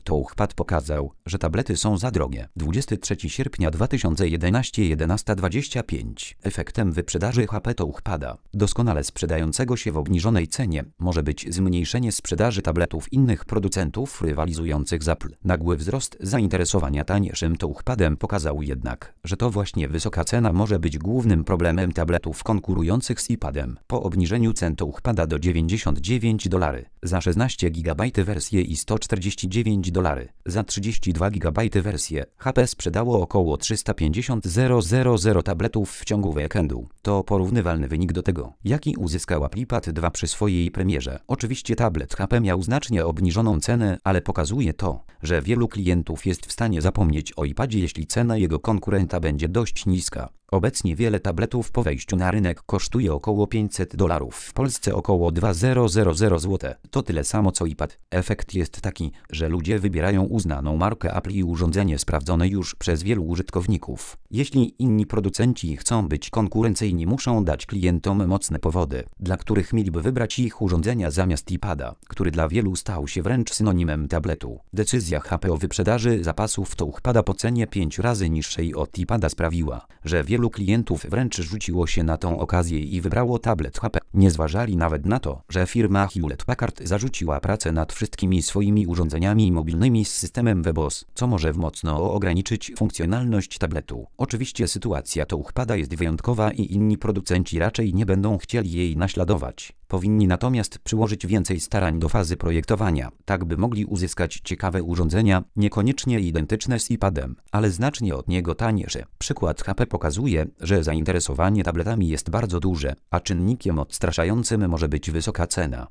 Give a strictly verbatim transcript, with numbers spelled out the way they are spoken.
Touchpad pokazał, że tablety są za drogie. dwudziestego trzeciego sierpnia dwa tysiące jedenastego jedenasta dwadzieścia pięć. Efektem wyprzedaży H P Touchpada, doskonale sprzedającego się w obniżonej cenie, może być zmniejszenie sprzedaży tabletów innych producentów rywalizujących z Apple. Nagły wzrost zainteresowania tańszym Touchpadem pokazał jednak, że to właśnie wysoka cena może być głównym problemem tabletów konkurujących z iPadem. Po obniżeniu cen Touchpada do dziewięćdziesiąt dziewięć dolarów za szesnaście gigabajtów wersję i sto czterdzieści dziewięć dolarów za trzydzieści dwa gigabajty wersję, H P sprzedało około trzysta pięćdziesiąt tysięcy tabletów w ciągu weekendu. To porównywalny wynik do tego, jaki uzyskał iPad dwa przy swojej premierze. Oczywiście tablet H P miał znacznie obniżoną cenę, ale pokazuje to, że wielu klientów jest w stanie zapomnieć o iPadzie, jeśli cena jego konkurenta będzie dość niska. Obecnie wiele tabletów po wejściu na rynek kosztuje około pięćset dolarów, w Polsce około dwa tysiące złotych. To tyle samo co iPad. Efekt jest taki, że ludzie wybierają uznaną markę Apple i urządzenie sprawdzone już przez wielu użytkowników. Jeśli inni producenci chcą być konkurencyjni, muszą dać klientom mocne powody, dla których mieliby wybrać ich urządzenia zamiast iPada, który dla wielu stał się wręcz synonimem tabletu. Decyzja H P o wyprzedaży zapasów Touchpada po cenie pięć razy niższej od iPada sprawiła, że wielu Wielu klientów wręcz rzuciło się na tą okazję i wybrało tablet H P. Nie zważali nawet na to, że firma Hewlett Packard zarzuciła pracę nad wszystkimi swoimi urządzeniami mobilnymi z systemem WebOS, co może mocno ograniczyć funkcjonalność tabletu. Oczywiście sytuacja Touchpada jest wyjątkowa i inni producenci raczej nie będą chcieli jej naśladować. Powinni natomiast przyłożyć więcej starań do fazy projektowania, tak by mogli uzyskać ciekawe urządzenia, niekoniecznie identyczne z iPadem, ale znacznie od niego tańsze. Przykład H P pokazuje, że zainteresowanie tabletami jest bardzo duże, a czynnikiem odstraszającym może być wysoka cena.